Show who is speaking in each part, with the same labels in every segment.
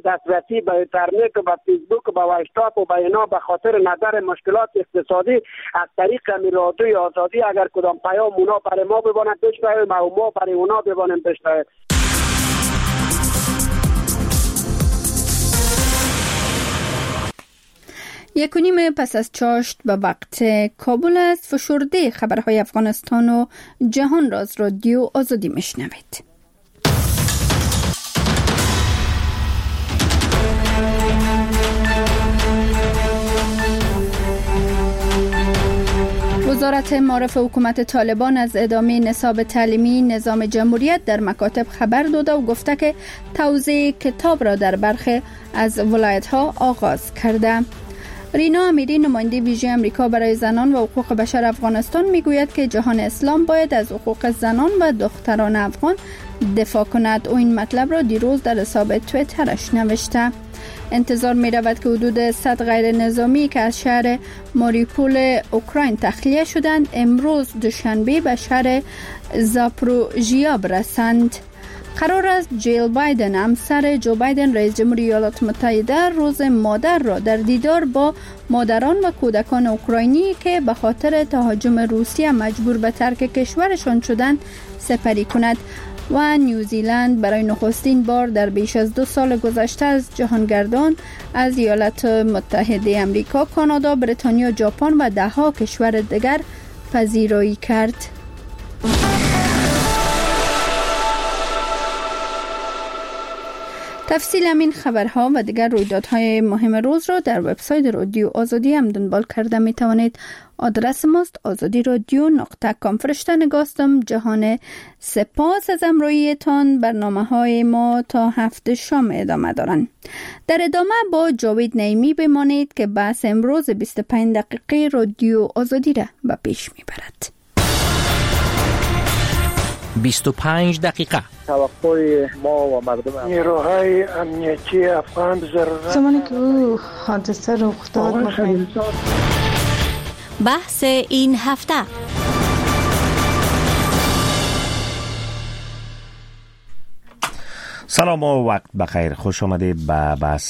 Speaker 1: دسترسی به اینترنت و به فیسبوک و به واتساپ و به اینا به خاطر نظر مشکلات اقتصادی از طریق رادیوی آزادی اگر کدام پیام اونا برای ما ببانند بشنویم و ما برای اونا ببانیم بشنویم.
Speaker 2: یک و نیم پس از چاشت به وقت کابل است. فشرده خبرهای افغانستان و جهان را از رادیو آزادی میشنوید. وزارت معارف حکومت طالبان از ادامه نصاب تعلیمی نظام جمهوریت در مکاتب خبر داده و گفته که توزیع کتاب را در برخی از ولایت‌ها آغاز کرده. رینا امیری نماینده ویژه امریکا برای زنان و حقوق بشر افغانستان میگوید که جهان اسلام باید از حقوق زنان و دختران افغان دفاع کند. او این مطلب را دیروز در حساب توییترش نوشته. انتظار می رود که حدود 100 غیر نظامی که از شهر ماریوپول اوکراین تخلیه شدند امروز دوشنبه به شهر زاپروژیا برسند. قرار است جیل بایدن همسر جو بایدن رئیس جمهوری ایالات متحده روز مادر را در دیدار با مادران و کودکان اوکراینی که به خاطر تهاجم روسیه مجبور به ترک کشورشان شدند سپری کند. و نیوزیلند برای نخستین بار در بیش از 2 سال گذشته از جهانگردان از ایالات متحده امریکا، کانادا، بریتانیا، ژاپن و 10 کشور دیگر پذیرایی کرد. تفصیل همین خبرها و دیگر رویدادهای مهم روز را در وبسایت رادیو آزادی هم دنبال کرده می توانید. آدرس ماست azadiradyo.com. فرشته نگاستم جهان. سپاس از همراهیتان. برنامه‌های ما تا هفته شام ادامه دارند. در ادامه با جاوید نعیمی بمانید که بحث امروز 25 دقیقه رادیو آزادی را به پیش میبرد.
Speaker 3: 25 دقیقه
Speaker 4: توقع ما و مردم
Speaker 5: نیروهای امنیتی افغان ضرورت
Speaker 6: زمانی که او حادثه رخ داد
Speaker 7: بحث این هفته.
Speaker 8: سلام و وقت بخیر. خوش آمدید به بحث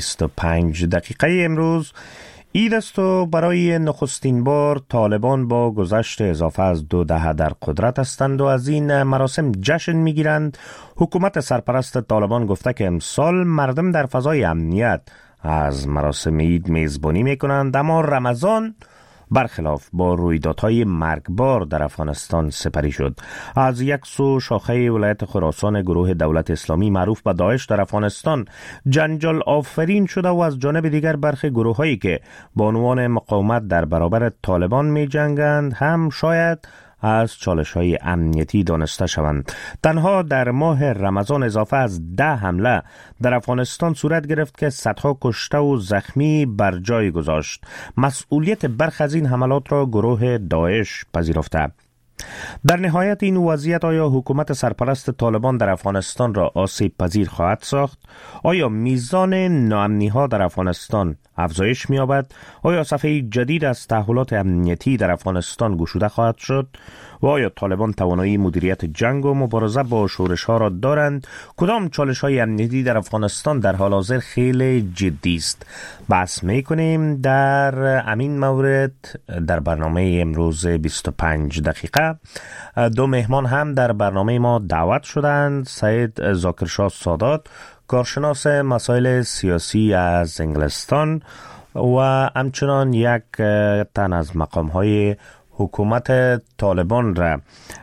Speaker 8: 25 دقیقه امروز. عید است و برای نخستین بار طالبان با گذشت اضافه از 2 دهه در قدرت هستند و از این مراسم جشن میگیرند. حکومت سرپرست طالبان گفته که امسال مردم در فضای امنیت از مراسم عید میزبانی میکنند، اما رمضان برخلاف با رویدادهای مرگبار در افغانستان سپری شد. از یک سو شاخه ولایت خراسان گروه دولت اسلامی معروف به داعش در افغانستان جنجال آفرین شده و از جانب دیگر برخی گروه هایی که با عنوان مقاومت در برابر طالبان می جنگند هم شاید از چالش‌های امنیتی دانسته شوند. تنها در ماه رمضان اضافه از 10 حمله در افغانستان صورت گرفت که صدها کشته و زخمی بر جای گذاشت. مسئولیت برخی از این حملات را گروه داعش پذیرفته. در نهایت این وضعیت آیا حکومت سرپرست طالبان در افغانستان را آسیب پذیر خواهد ساخت؟ آیا میزان ناامنی‌ها در افغانستان افزایش می‌یابد؟ آیا صفحه جدید از تحولات امنیتی در افغانستان گشوده خواهد شد؟ و آیا طالبان توانایی مدیریت جنگ و مبارزه با شورش‌ها را دارند؟ کدام چالش‌های امنیتی در افغانستان در حال حاضر خیلی جدی است؟ بحث می‌کنیم در همین مورد در برنامه امروز 25 دقیقه. 2 مهمان هم در برنامه ما دعوت شدند. سید ذاکرشاه سادات، کارشناس مسائل سیاسی از انگلستان، و همچنان یک تن از مقام‌های حکومت طالبان را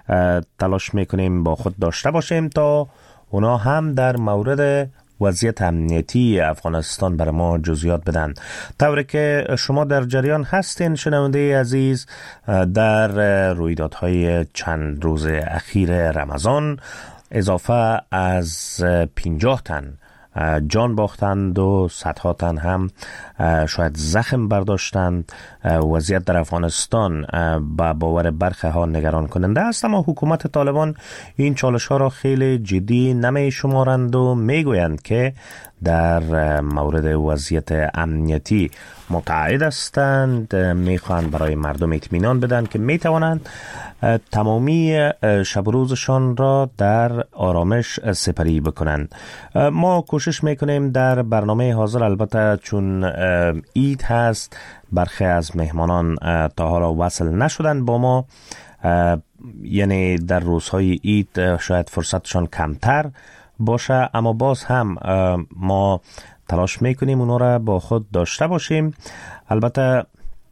Speaker 8: تلاش میکنیم با خود داشته باشیم تا اونا هم در مورد وضعیت امنیتی افغانستان برای ما جزئیات بدن. طوری که شما در جریان هستین شنونده عزیز، در رویدادهای چند روز اخیر رمضان اضافه از 50 تن جان باختند و صدها تن هم شاید زخم برداشتند. وضعیت در افغانستان با باور برخی ها نگران کننده است، اما حکومت طالبان این چالش ها را خیلی جدی نمی شمارند و می گویند که در مورد وضعیت امنیتی متعهد هستند. میخواهند برای مردم اطمینان بدن که میتوانند تمامی شب و روزشان را در آرامش سپری بکنند. ما کوشش میکنیم در برنامه حاضر، البته چون عید هست برخی از مهمانان تا حالا وصل نشدن با ما، یعنی در روزهای عید شاید فرصتشان کمتر باشه، اما باز هم ما تلاش میکنیم اونا را با خود داشته باشیم. البته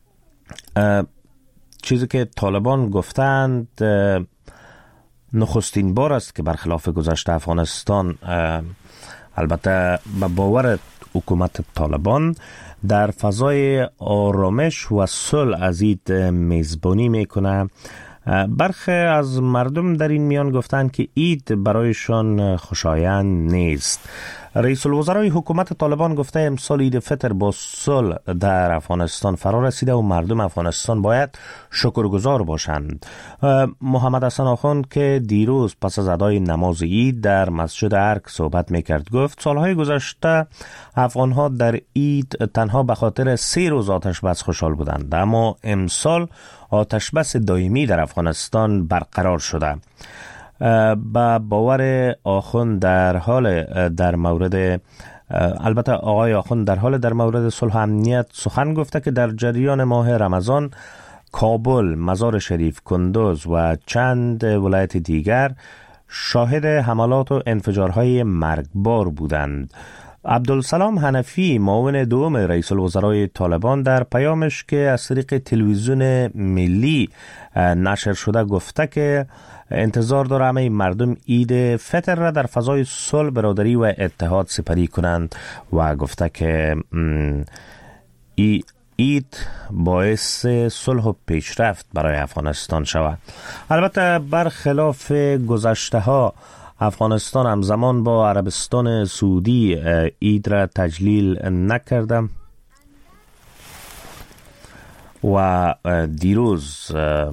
Speaker 8: چیزی که طالبان گفتند نخستین بار است که برخلاف گذشته افغانستان، البته به باور حکومت طالبان، در فضای آرامش و صلح از عید میزبانی میکنه. برخی از مردم در این میان گفتند که عید برایشان خوشایند نیست. رئیس الوزرای حکومت طالبان گفته امسال عید فطر با صلح در افغانستان فرا رسیده و مردم افغانستان باید شکرگزار باشند. محمد حسن آخوند که دیروز پس از ادای نماز عید در مسجد ارگ صحبت میکرد گفت سالهای گذشته افغانها در عید تنها به خاطر 3 روز آتش بس خوشحال بودند، اما امسال آتش بس دائمی در افغانستان برقرار شده. با باور آخوند در مورد البته آقای آخوند در مورد صلح و امنیت سخن گفته که در جریان ماه رمضان کابل، مزار شریف، کندوز و چند ولایت دیگر شاهد حملات و انفجارهای مرگبار بودند. عبدالسلام حنفی، معاون دوم رئیس الوزرای طالبان، در پیامش که از طریق تلویزیون ملی نشر شده گفته که انتظار داره همه مردم عید فطر را در فضای صلح، برادری و اتحاد سپری کنند و گفته که عید باعث صلح و پیشرفت برای افغانستان شود. البته برخلاف گذشته ها افغانستان همزمان با عربستان سعودی عید را تجلیل نکرده و دیروز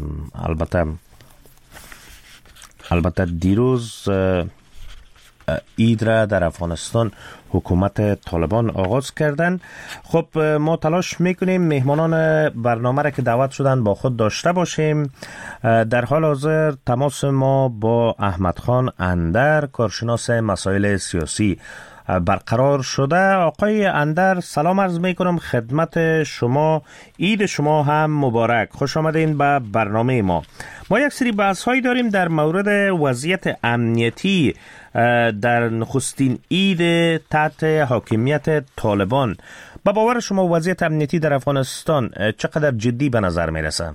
Speaker 8: البته دیروز عید را در افغانستان حکومت طالبان آغاز کردن. خب ما تلاش میکنیم مهمانان برنامه را که دعوت شدن با خود داشته باشیم. در حال حاضر تماس ما با احمد خان اندر، کارشناس مسائل سیاسی، برقرار شده. آقای اندر سلام عرض میکنم خدمت شما. عید شما هم مبارک. خوش آمدین به برنامه ما. ما یک سری بحث هایی داریم در مورد وضعیت امنیتی در نخستین عید تحت حاکمیت طالبان. با باور شما وضعیت امنیتی در افغانستان چقدر جدی به نظر میرسه؟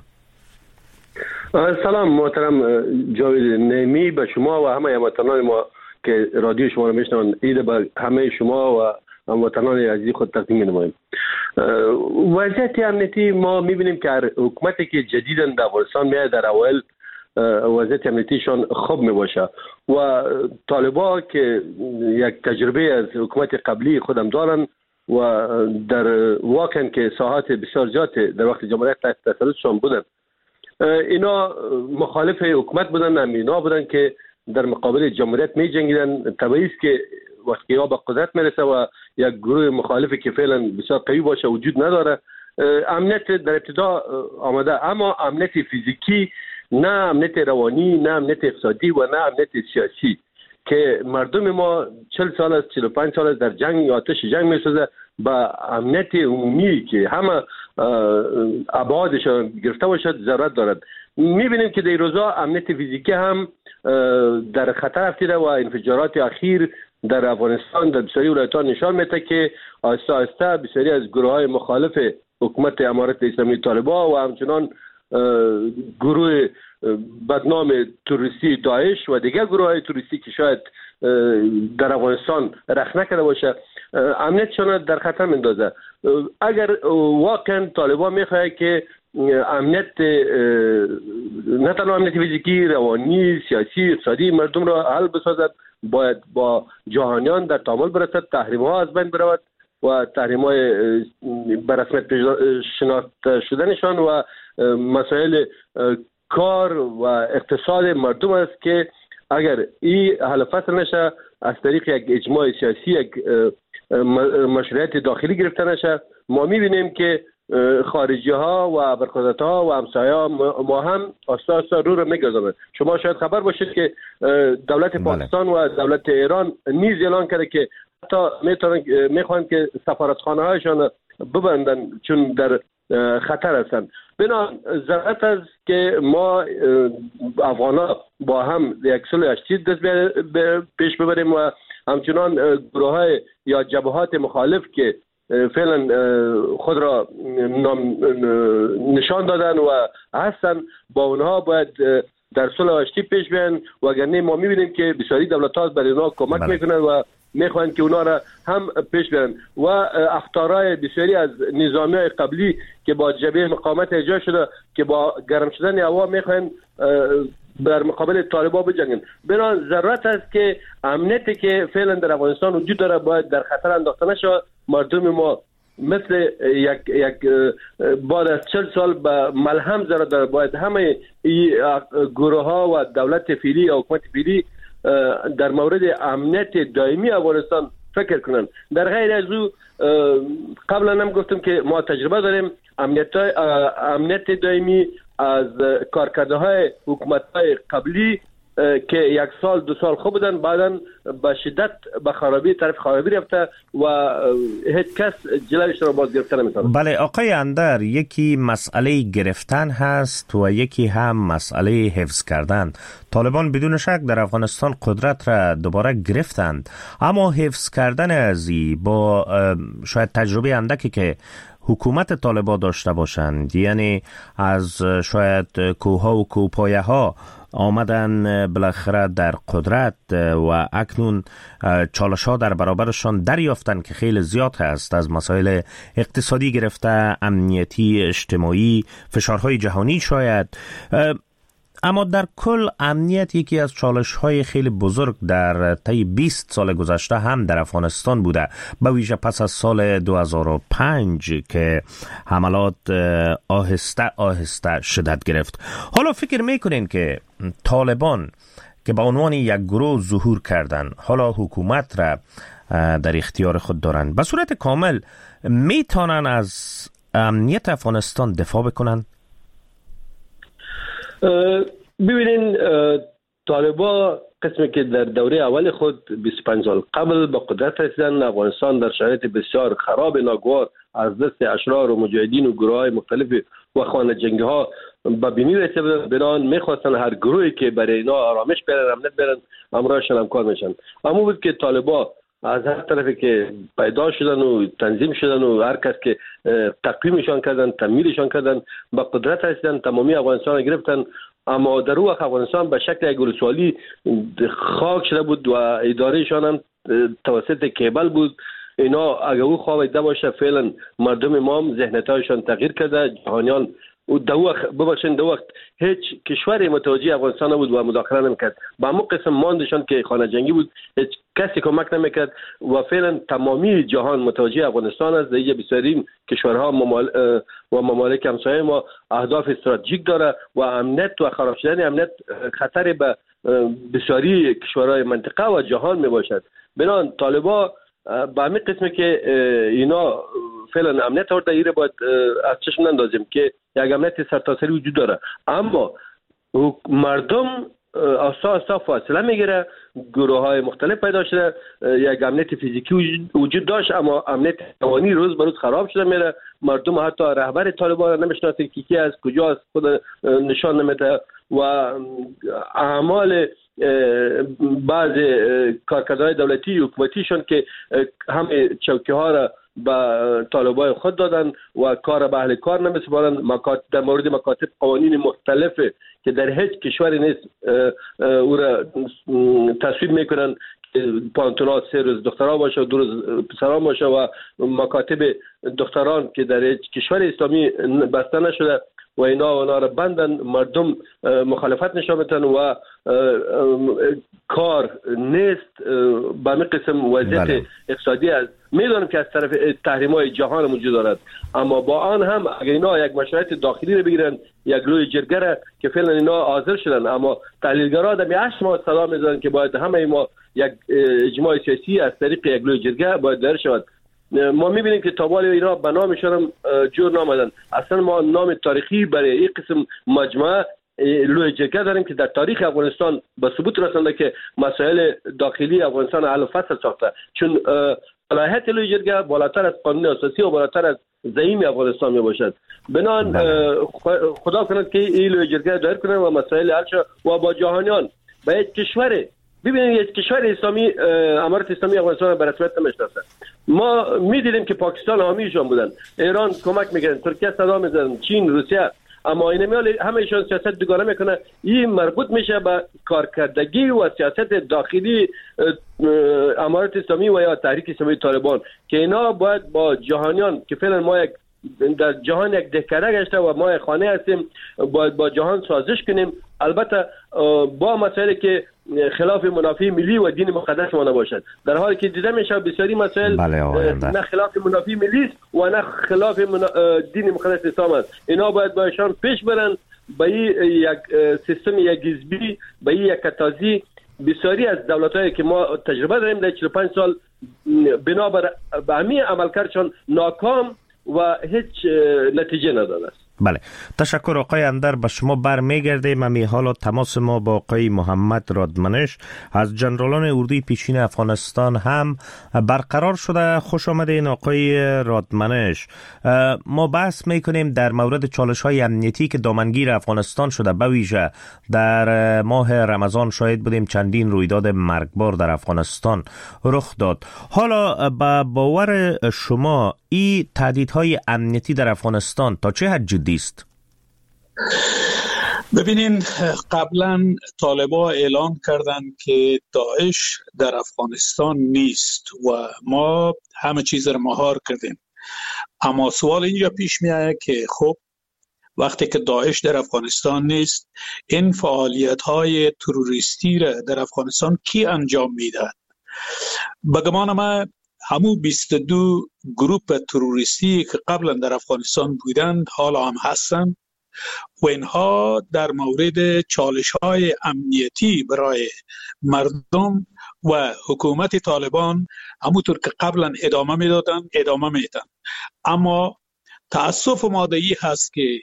Speaker 7: سلام محترم جاوید نعیمی، به شما و همه هموطنان ما که رادیو شما رو میشنون، عید به همه شما و هموطنان عزیز خود تقدیم نماییم. وضعیت امنیتی ما میبینیم که هر حکومتی که جدیداً در افغانستان میاد در اول وضعیت امنیتیشان خوب میباشه و طالبان که یک تجربه از حکومت قبلی خودم دارن و در واقعا که ساحات بسیار زیاد در وقت جمهوریت تحت تسلطشان بودن، اینا مخالف حکومت بودن، اینا بودن که در مقابل جمهوریت می جنگیدن. طبیعی است که وقتی یا به قدرت میرسه و یک گروه مخالفی که فعلا بسیار قوی باشه وجود نداره، امنیت در ابتدا آمده، اما امنیت فیزیکی، نه امنیت روانی، نه امنیت اقتصادی و نه امنیت سیاسی که مردم ما 40 سال است، 45 سال است در جنگ یا آتش جنگ میسوزه، با امنیت عمومی که همه ابعادش گرفته باشد ضرورت دارد. میبینیم که در روزا امنیت فیزیکی هم در خطر افتاده و انفجارات اخیر در افغانستان در بسیاری ولایت‌ها نشان میده که آهسته آهسته بسیاری از گروه‌های مخالف حکومت امارت اسلامی طالبان و همچنان گروه بدنام تروریستی داعش و دیگر گروه‌های تروریستی که شاید در افغانستان رخ نکرده باشه، امنیتشان در خطر میندازه. اگر واقعا طالبان میخواد که امنیت نه تنها امنیت فیزیکی، روانی، سیاسی، اقتصادی مردم را حل بسازد، باید با جهانیان در تعامل برسد، تحریم‌ها از بین برود و تحریم‌های به رسمیت شناخته شدنشان و مسائل کار و اقتصاد مردم است که اگر این حل فصل نشه از طریق یک اجماع سیاسی، یک مشروعیت داخلی گرفته نشه. ما میبینیم که خارجی ها و برخوردت ها و همسایه ها ما هم آستا آستا رو میگذارن. شما شاید خبر باشید که دولت پاکستان و دولت ایران نیز اعلان کرده که حتی میخوان که سفارتخانه هایشان ببندن چون در خطر هستند. بنابراین ضرورت است که ما افغانا با هم یک صلح تشدید دست پیش ببریم و همچنان گروه های یا جبهات مخالف که فعلا خود را نشان دادن و هستن با اونها باید در صلح آشتی پیش بیان، وگرنه ما میبینیم که بسیاری دولت‌ها برای اونها کمک میکنن و میخوان که اونا را هم پیش برن و اخطارهای بسیاری از نظامی‌های قبلی که با جبهه مقاومت ایجاد شده که با گرم شدن هوا میخوان در مقابل طالبان بجنگن. بنابراین ضرورت است که امنیتی که فعلا در افغانستان وجود داره باید در خطر انداخته نشه. مردم ما مثل یک بعد از 40 سال به ملهم ضرر داره. باید همه گروه ها و دولت فعلی یا حکومت فعلی در مورد امنیت دائمی افغانستان فکر کنن. در غیر از او قبلا هم گفتم که ما تجربه داریم امنیت دائمی از کارکردهای حکومت‌های قبلی که یک سال دو سال خوب بودن، بعداً به شدت به خرابی طرف خرابی رفته و هیچ کس جلوش را باز گرفته نمی‌تونه.
Speaker 8: بله آقای اندر، یکی مسئله گرفتن هست و یکی هم مسئله حفظ کردن. طالبان بدون شک در افغانستان قدرت را دوباره گرفتند، اما حفظ کردن ازی با شاید تجربه اندکی که حکومت طالبان داشته باشند، یعنی از شاید کوها و کوپایه ها آمدن بالاخره در قدرت و اکنون چالش ها در برابرشان دریافتن که خیلی زیاد هست، از مسائل اقتصادی گرفته، امنیتی، اجتماعی، فشارهای جهانی شاید. اما در کل امنیت یکی از چالش‌های خیلی بزرگ در طی 20 سال گذشته هم در افغانستان بوده، به ویژه پس از سال 2005 که حملات آهسته شدت گرفت. حالا فکر میکنین که طالبان که به عنوان یک گروه ظهور کردن، حالا حکومت را در اختیار خود دارن، به صورت کامل میتونن از امنیت افغانستان دفاع بکنن؟
Speaker 7: ببینین طالبان قسمی که در دوره اول خود 25 سال قبل با قدرت رسیدن، افغانستان در شرایط بسیار خراب ناگوار از دست اشرار و مجاهدین و گروه‌های مختلف و خانه جنگی ها به بینی رسیدن. بنان میخواستن هر گروهی که برای اینا آرامش بیارن، امنیت بیارن، امرایشان هم کار میشن. اما بود که طالبان از هر طرفی که پیدا شدن و تنظیم شدن و هر کس که تقویمشان کردن، تمیلشان کردن، با قدرت رسیدن، تمامی افغانستان را گرفتن. اما در اون وقت افغانستان به شکل یک ولسوالی خاک شده بود و ادارهشان هم توسط کیبل بود. اینا اگه او خوابیده باشه فعلا مردم ما هم ذهنیت‌هایشان تغییر کرده. جهانیان و دو وقت هیچ کشوری متوجه افغانستان نبود و مداخله نمیکرد. با همون قسم ماندشان که خانه جنگی بود، هیچ کسی کمک نمیکرد و فعلا تمامی جهان متوجه افغانستان است. دیگه بسیاری کشورها و ممالک همسایه ما اهداف استراتژیک داره و امنیت و خراب شدن امنیت خطر به بسیاری کشورهای منطقه و جهان میباشد. بنابراین طالبان با همین قسمی که اینا فعلا امنیت آورده، ایره باید از چشم نندازیم که یک امنیت سرتاسری وجود داره. اما مردم آستا فاصله میگیره، گروه های مختلف پیدا شده، یک امنیت فیزیکی وجود داشت اما امنیت روانی روز به روز خراب شده میره. مردم حتی رهبر طالبان نمیشناسه که کی از کجاست، خود نشان نمیده و اعمال بعض کارکردهای دولتی حکومتیشون که همه چوکی ها را به طالبان خود دادن و کار به اهل کار نمیسپارن. در مورد مکاتب قوانین مختلفه که در هیچ کشوری نیست او را تصویب میکنن که پانتونات 3 روز دخترها باشه و 2 روز پسران باشه و مکاتب دختران که در هیچ کشور اسلامی بسته نشده و اینا را بندن. مردم مخالفت نشان میدن و کار نیست. به همین قسم وضعیت اقتصادی است. میدونم که از طرف تحریم‌های جهان موجود دارد، اما با آن هم اگر اینا یک مشروعیت داخلی رو بگیرن، یک روی جرگه که فعلا اینا حاضر شدن، اما تحلیلگرا در 8 ماه صدا میزنن که باید همه ما یک اجماع سیاسی از طریق یک لوی جرگه باید دایر شود. ما میبینیم که تابال اینا به نامشان هم جور نامدن. اصلا ما نام تاریخی برای این قسم مجموعه لوی جرگه داریم که در تاریخ افغانستان به ثبوت رسانده که مسائل داخلی افغانستان حل و فصل ساخته، چون صلاحیت لوی جرگه بالاتر از قانون اساسی و بالاتر از زعیم افغانستان می باشد. بنان خدا کند که این لوی جرگه دایر کنند و مسائل حل شود و با جهانیان با یک کشور، ببینید یک کشور اسلامی امارت اسلامی افغانستان به رسمیت نمیشناسه. ما میدیدیم که پاکستان حامیشان بودن، ایران کمک میکردن، ترکیه صدا میزدن، چین، روسیه، اما این میال همهشان سیاست دوگانه میکنه. این مربوط میشه به کارکردگی و سیاست داخلی امارت اسلامی و یا تحریک اسلامی طالبان که اینا باید با جهانیان که فعلا ما یک در جهان یک دهکده گشته و ما خانه هستیم، باید با جهان سازش کنیم، البته با مسائلی که خلاف منافع ملی و دین مقدس ما نباشد، در حالی که دیده میشه بسیاری مسائل نه خلاف منافع ملی است و نه خلاف دین مقدس اسلام است. اینا باید باشان پیش برن به یک سیستم یک حزبی، به یک کتازی. بسیاری از دولت‌هایی که ما تجربه داریم در 45 سال بنابر به همین عملکردشان ناکام و هیچ نتیجه نداده است.
Speaker 8: بله، تشکر آقای اندر. به شما برمیگردیم. امی حالا تماس ما با آقای محمد رادمنش از جنرالان اردوی پیشین افغانستان هم برقرار شده. خوش آمدین آقای رادمنش. ما بحث میکنیم در مورد چالش های امنیتی که دامنگیر افغانستان شده، به ویژه در ماه رمضان شاهد بودیم چندین رویداد مرگبار در افغانستان رخ داد. حالا با باور شما این تهدیدهای امنیتی در افغانستان تا چه حد جدی است؟
Speaker 9: ببینین، قبلا طالبان اعلان کردن که داعش در افغانستان نیست و ما همه چیز را مهار کردیم. اما سوال اینجا پیش می آید که خب وقتی که داعش در افغانستان نیست، این فعالیت های تروریستی را در افغانستان کی انجام میده؟ به گمان من همو 22 گروپ تروریستی که قبلا در افغانستان بودند حالا هم هستند و اینها در مورد چالش‌های امنیتی برای مردم و حکومت طالبان همونطور که قبلا ادامه میدادند ادامه میدن. اما تأسف ماده‌ای هست که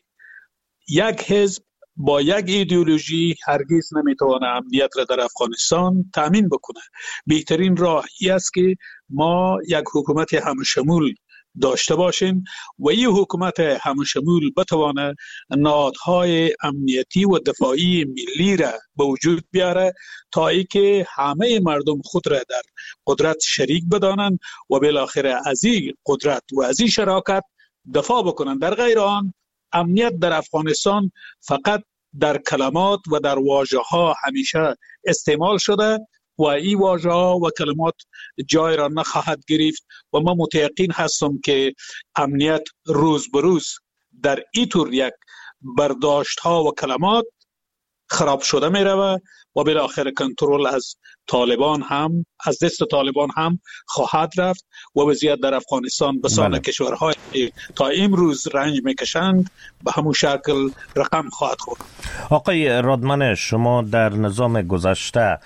Speaker 9: یک حزب با یک ایدئولوژی هرگز نمیتونه امنیت را در افغانستان تامین بکنه. بهترین راه این است که ما یک حکومت همشمول داشته باشیم و این حکومت همشمول بتوانه نهادهای امنیتی و دفاعی ملی را به وجود بیاره تا اینکه همه مردم خود را در قدرت شریک بدانند و بالاخره از این قدرت و از این شراکت دفاع بکنند. در غیر آن امنیت در افغانستان فقط در کلمات و در واژه‌ها همیشه استعمال شده و این واژه‌ها و کلمات جای را نخواهد گرفت و من متیقن هستم که امنیت روز به روز در این طور یک برداشت‌ها و کلمات خراب شده می رود و بالاخره کنترل از طالبان هم از دست طالبان هم خواهد رفت و وضعیت در افغانستان به سان کشورهای تا امروز رنج میکشند به همون شکل رقم خواهد خورد.
Speaker 8: آقای رادمنش، شما در نظام گذشته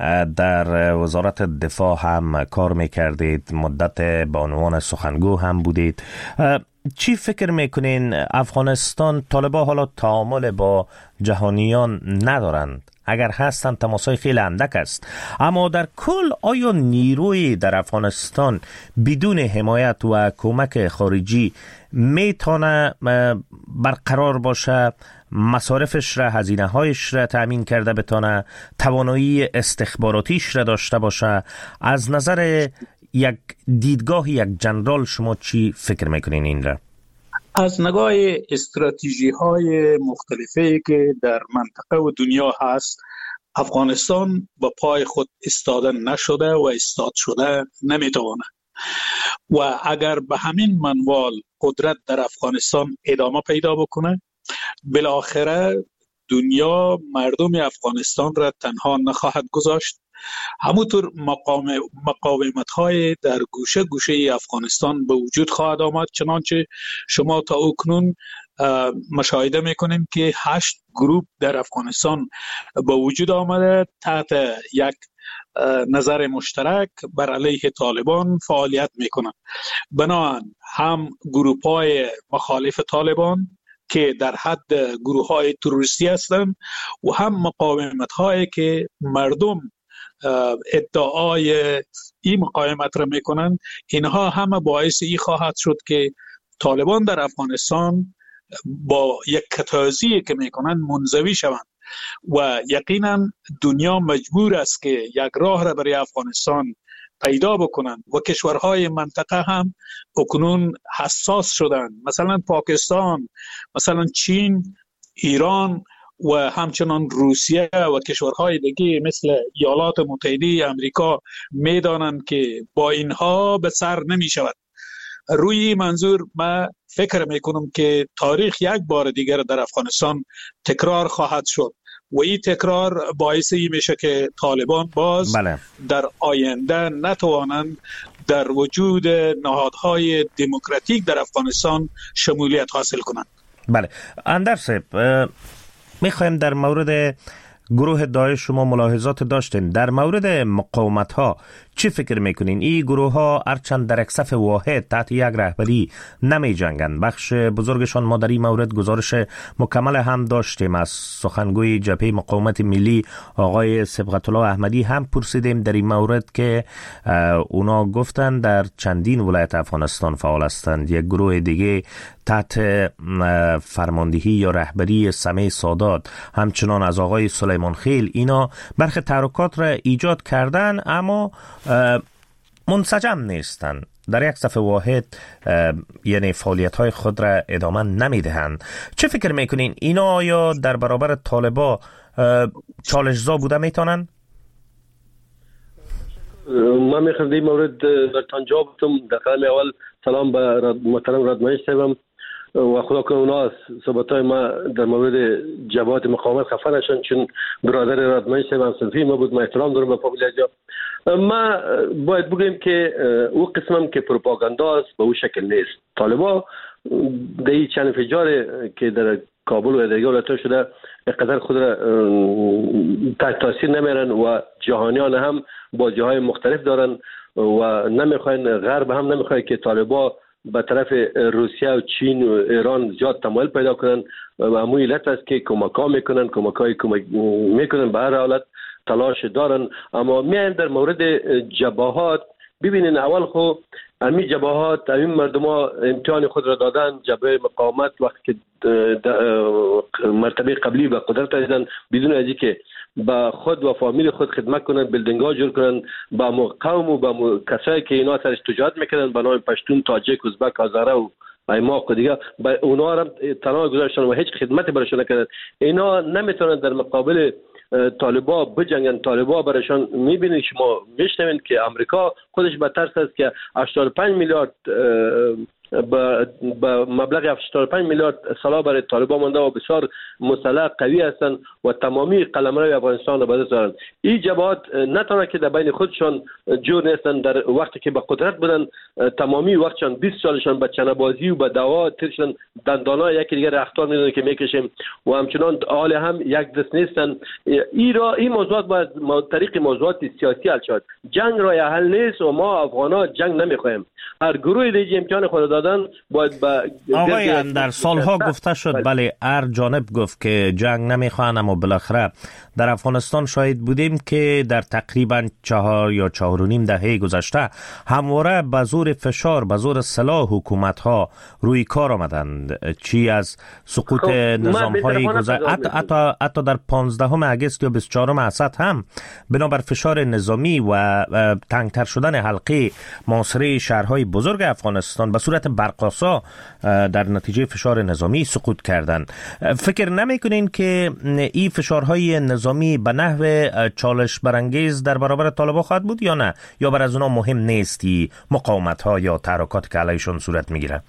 Speaker 8: در وزارت دفاع هم کار میکردید، مدت به عنوان سخنگو هم بودید. چی فکر میکنین افغانستان طالبان حالا تعامل با جهانیان ندارند؟ اگر هستند تماسای خیلی اندک است، اما در کل آیا نیروی در افغانستان بدون حمایت و کمک خارجی میتونه برقرار باشه، مصارفش را، هزینه هایش را تأمین کرده بتونه، توانایی استخباراتیش را داشته باشه؟ از نظر یک دیدگاه یک جنرال شما چی فکر میکنین این را؟
Speaker 9: از نگاه استراتژی های مختلفی که در منطقه و دنیا هست، افغانستان با پای خود ایستاده نشده و ایستاد شده نمیتونه و اگر به همین منوال قدرت در افغانستان ادامه پیدا بکنه، بالاخره دنیا مردم افغانستان را تنها نخواهد گذاشت. همونطور مقاومت های در گوشه گوشه افغانستان به وجود خواهد آمد. چنانچه شما تا اکنون مشاهده میکنیم که 8 گروپ در افغانستان به وجود آمده تحت یک نظر مشترک بر علیه طالبان فعالیت میکنند. بنابراین هم گروه‌های مخالف طالبان که در حد گروه‌های تروریستی هستند و هم مقاومت‌هایی که مردم ادعای این مقاومت را میکنند، اینها همه باعث این خواهد شد که طالبان در افغانستان با یک کتازی که میکنند منزوی شوند و یقینا دنیا مجبور است که یک راه را برای افغانستان پیدا بکنند و کشورهای منطقه هم اکنون حساس شدند، مثلا پاکستان، مثلا چین، ایران و همچنان روسیه و کشورهای دیگه مثل ایالات متحده آمریکا میدانند که با اینها به سر نمی شود. روی منظور من فکر میکنم که تاریخ یک بار دیگر در افغانستان تکرار خواهد شد و این تکرار باعث این میشه که طالبان باز در آینده نتوانند در وجود نهادهای دموکراتیک در افغانستان شمولیت حاصل کنند.
Speaker 8: بله اندرس، میخوایم در مورد گروه داعش شما ملاحظات داشتین. در مورد مقاومت ها چی فکر میکنین؟ این گروه ها هرچند در یک صف واحد تحت یک رهبری نمی جنگند، بخش بزرگشان ما در این مورد گزارش مکمل هم داشتیم از سخنگوی جبهه مقاومت ملی آقای صبغت الله احمدی هم پرسیدیم در این مورد که اونا گفتند در چندین ولایت افغانستان فعال هستند. یک گروه دیگه تحت فرماندهی یا رهبری سمیع سادات همچنان از آقای سلیمان خیل، اینا برخی تحرکات را ایجاد کردن اما منسجم نیستند، در یک صف واحد یعنی فعالیت های خود را ادامه نمیدهند. چه فکر میکنین اینا آیا در برابر طالبا چالش‌زا بوده میتونن؟
Speaker 7: من میخوام در مورد برتان جواب بدم. در قدم اول سلام به محترم رادمنش صاحبم و خدا کنه اونا صحبتای ما در مورد جبهات مقاومت خفه نشن، چون برادر رادمنش صاحب همصنفی ما بود. ما احترام دارم به فامیل جا. ما باید بگیم که او قسمم که پروپاگاندا است به او شکل نیست. طالبا در این چند انفجار که در کابل و دیگر ولایت‌ها شده اقدر خود را تحت تاثیر نمیرن و جهانیان هم بازی‌های مختلف دارن و نمیخواین، غرب هم نمیخواد که طالبا به طرف روسیه و چین و ایران زیاد تمایل پیدا کنن و همون علت است که کمک میکنن به هر حالت تلاش دارن. اما میایم در مورد جبهات ببینین، اول خو همین جبهات همین مردم ها امتحان خود را دادن. جبهه مقاومت وقتی که مرتبه قبلی به قدرت رسیدن بدون از اینکه با خود و فامیل خود خدمت کنن، بیلدینگ ها جور کنن با قوم و با کسایی که اینا سرش تجارت میکنن به نام پشتون، تاجیک، ازبک، هزاره و ایماق و دیگه، با اونا هم تنها گذاشتن و هیچ خدمتی براشون نکردن. اینا نمیتونن در مقابل طالبا بجنگن. طالبا برایشان میبینید، شما میشنوید که امریکا خودش به ترس است که 85 میلیارد با مبلغ 85 میلیارد سالا برای طالبان مانده و بسیار مسلح قوی هستند و تمامی قلمرو افغانستان را به دست دارند. این جبهات نه تنها که در بین خودشان جور نیستند، در وقتی که به قدرت بودن تمامی وقتشان 20 سالشان به چنه‌بازی و به دعوا ترشن، دندانا یکی دیگر رفتار میدونن که میکشیم و همچنان حال هم یک دست نیستند. این موضوعات باید طریق موضوعات سیاسی حل شود. جنگ راه حل نیست و ما افغانا جنگ نمیخوایم. هر گروهی دیگه امتحان خود دادن باید
Speaker 8: آقای در سالها گفته شد، بله هر جانب گفت که جنگ نمیخوان، اما بالاخره در افغانستان شاهد بودیم که در تقریبا 4 یا 4.5 دهه گذشته همواره به زور فشار، به زور سلاح حکومت ها روی کار آمدند. چی از سقوط نظام های حتی در 15 اگست یا 24 اسد هم بنابر فشار نظامی و تنگتر شدن حلقه محاصره شهرهای بزرگ افغانستان به صورت برقاسا در نتیجه فشار نظامی سقوط کردند. فکر نمی‌کنین که این فشارهای نظامی به نحو چالش برانگیز در برابر طالبان خواهد بود یا نه، یا بر از اونا مهم نیستی مقاومت‌ها یا تحرکات که علیشون صورت می‌گیره؟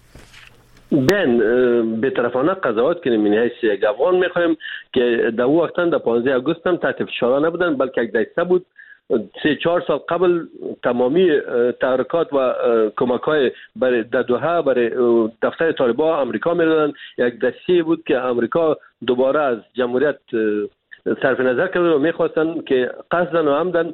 Speaker 7: بی‌طرفانه قضاوت کنیم. این حیث یک افغان می‌خوایم که در اون وقتا در 15 آگوست هم تحت فشار نبودن، بلکه یک دسته بود. 3-4 سال قبل تمامی تحرکات و کمک‌های برای دوحه برای دفتر طالبان امریکا می‌دادن. یک دسته بود که امریکا دوباره از جمهوریت صرف نظر کردن و میخواستن که قصدن و عمدن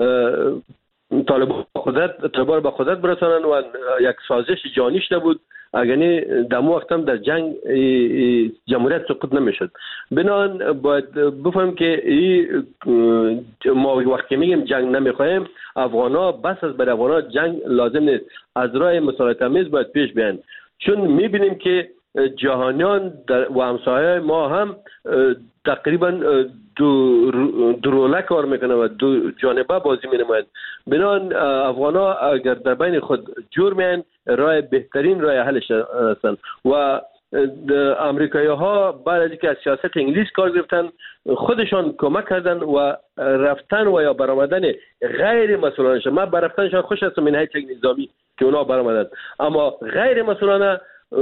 Speaker 7: طالبان به قدرت برسانن و یک سازش جانیش نبود. اگرنی دمو وقت هم در جنگ جمهوریت سقوط نمیشد. بنابراین باید بفهمیم که ما وقتی میگیم جنگ نمیخوایم، افغانا بس از بر افغانا جنگ لازم نیست، از راه مسالمت آمیز باید پیش بیان، چون میبینیم که جهانیان و همسایه ما هم تقریبا دو روله کار میکنه و دو جانبه بازی مینمایند. بنابراین افغانا اگر در بین خود جور میان، راه بهترین راه حلش هستند و امریکایی ها بعد از اینکه از سیاست انگلیس کار گرفتن، خودشان کمک کردن و رفتن و یا برآمدن غیر مسئولانه. من برفتنشان خوش هستم من حیث نظامی که اونا برآمدن، اما غیر مسئولانه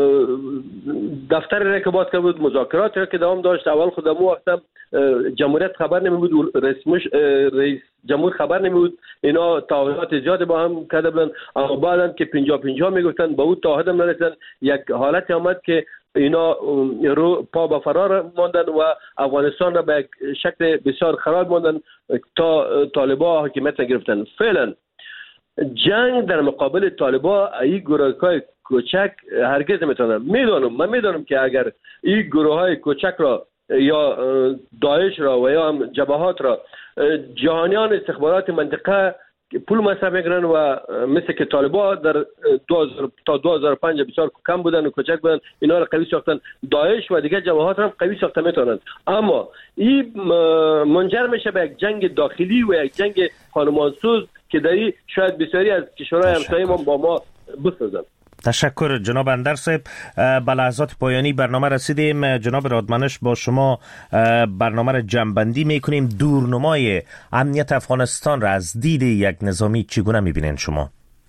Speaker 7: دفتر را که باز کرد بود، مذاکرات را که دوام داشت. اول خودم وقتم جمهوریت خبر نمیبود، رئیس جمهور خبر نمیبود، اینا تعهدات زیاد با هم کرده بودن، اما بعدن که 50-50 میگفتن با اون تعهد هم نرسیدن. یک حالت آمد که اینا رو پا به فرار ماندن و افغانستان را به یک شکل بسیار خراب ماندن تا طالبان حکومت گرفتن. فعلا جنگ در مقابل طالبان ای گروه‌های کوچک هرگز نمیتونن. من میدونم که اگر این گروه‌های کوچک را یا داعش را و یا هم جبهات را جهانیان استخبارات منطقه پول مصرف میکنن و مثل که طالبان در تا 2005 بسیار کم بودن و کوچک بودن، اینا را قوی ساختن. داعش و دیگر جبهات را هم قوی ساخته میتونن، اما این منجر میشه به یک جنگ داخلی و یک جنگ خانمانسوز که داری شاید بسیاری از کشورهای همسایه ما با ما بسازن.
Speaker 8: تشکر جناب اندر صاحب. به لحظات پایانی برنامه رسیدیم. جناب رادمنش با شما برنامه را جمع‌بندی میکنیم. دورنمای امنیت افغانستان را از دید یک نظامی چگونه میبینین شما؟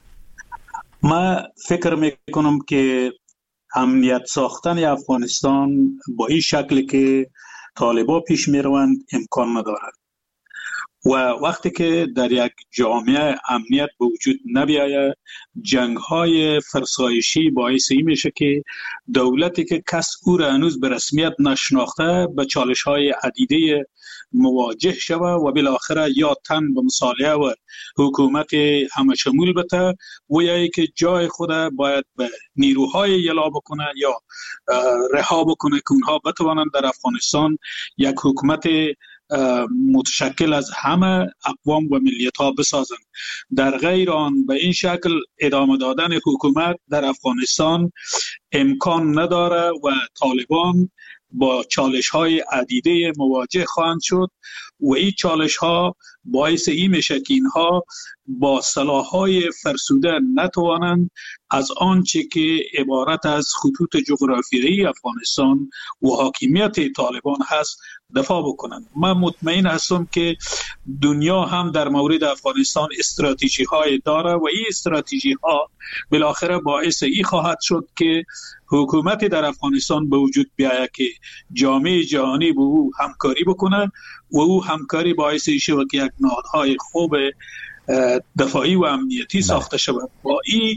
Speaker 9: من فکر میکنم که امنیت ساختن افغانستان با این شکلی که طالبان پیش میروند امکان ندارد و وقتی که در یک جامعه امنیت به وجود نبیاید، جنگ‌های فرسایشی باعث این میشه که دولتی که کس او را هنوز به رسمیت نشناخته به چالش‌های عدیده مواجه شود و بالاخره یا تن به مصالحه و حکومت همشمول بده و یا که جای خود باید به نیروهای یلا بکنه یا رها بکنه که اونها بتوانند در افغانستان یک حکومت متشکل از همه اقوام و ملیت ها بسازند. در غیر آن به این شکل ادامه دادن حکومت در افغانستان امکان نداره و طالبان با چالش های عدیده مواجه خواهند شد و این چالش ها باعث این میشه که اینها با سلاح‌های فرسوده نتوانند از آنچه که عبارت از خطوط جغرافیایی افغانستان و حاکمیت طالبان هست دفاع بکنند. من مطمئن هستم که دنیا هم در مورد افغانستان استراتژی های داره و این استراتژی ها بالاخره باعث این خواهد شد که حکومت در افغانستان به وجود بیاید که جامعه جهانی با او همکاری بکنه و او همکاری باعث شود که یک نهادهای خوب دفاعی و امنیتی ساخته شود. با این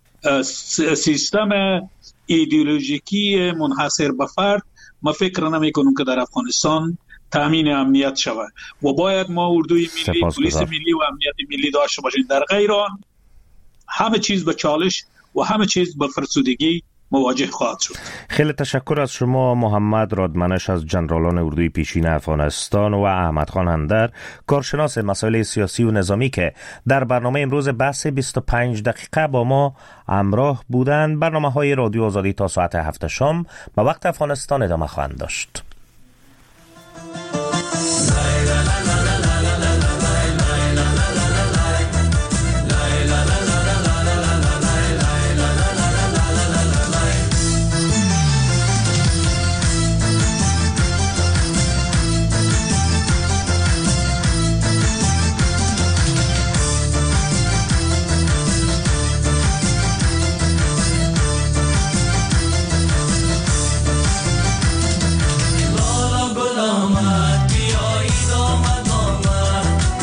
Speaker 9: سیستم ایدئولوژیکی منحصر به فرد من فکر نمی کنم که در افغانستان تامین امنیت شود و باید ما اردوی ملی، پلیس ملی و امنیت ملی داشته باشیم. در غیر آن همه چیز به چالش و همه چیز به فرسودگی مواجه خواهد شد.
Speaker 8: خیلی تشکر از شما محمد رادمنش از جنرالان اردوی پیشین افغانستان و احمد خان اندر، کارشناس مسائل سیاسی و نظامی که در برنامه امروز بحث 25 دقیقه با ما همراه بودند. برنامه‌های رادیو آزادی تا ساعت 7 شام به وقت افغانستان ادامه خواهند داشت.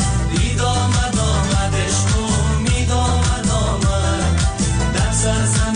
Speaker 10: Sa